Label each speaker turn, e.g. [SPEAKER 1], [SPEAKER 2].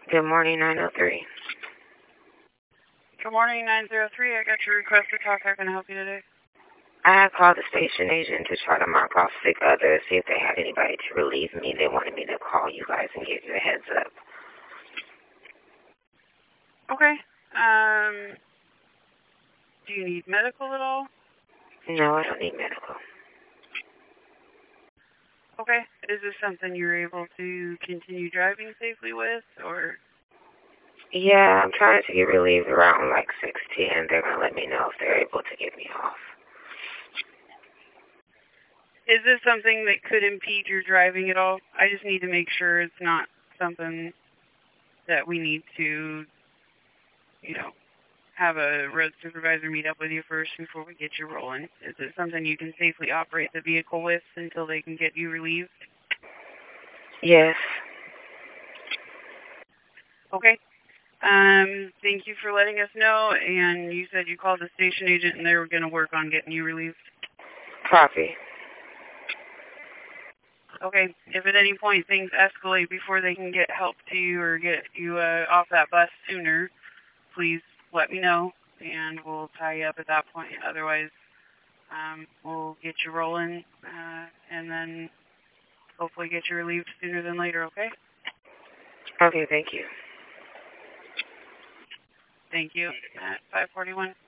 [SPEAKER 1] Good morning, 903.
[SPEAKER 2] Good morning, 903. I got your request to talk. How can I help you today?
[SPEAKER 1] I had called the station agent to try to mark off sick others, see if they had anybody to relieve me. They wanted me to call you guys and give you a heads up.
[SPEAKER 2] Okay. Do you need medical at all?
[SPEAKER 1] No, I don't need medical.
[SPEAKER 2] Okay. Is this something you're able to continue driving safely with, or?
[SPEAKER 1] Yeah, I'm trying to get relieved around like 6:10. They're going to let me know if they're able to get me off.
[SPEAKER 2] Is this something that could impede your driving at all? I just need to make sure it's not something that we need to, have a road supervisor meet up with you first before we get you rolling. Is it something you can safely operate the vehicle with until they can get you relieved?
[SPEAKER 1] Yes.
[SPEAKER 2] Okay. Thank you for letting us know, and you said you called the station agent and they were going to work on getting you relieved.
[SPEAKER 1] Copy.
[SPEAKER 2] Okay. If at any point things escalate before they can get help to you or get you off that bus sooner, please let me know, and we'll tie you up at that point. Otherwise, we'll get you rolling, and then hopefully get you relieved sooner than later, okay?
[SPEAKER 1] Okay, thank you.
[SPEAKER 2] Thank you. At 541.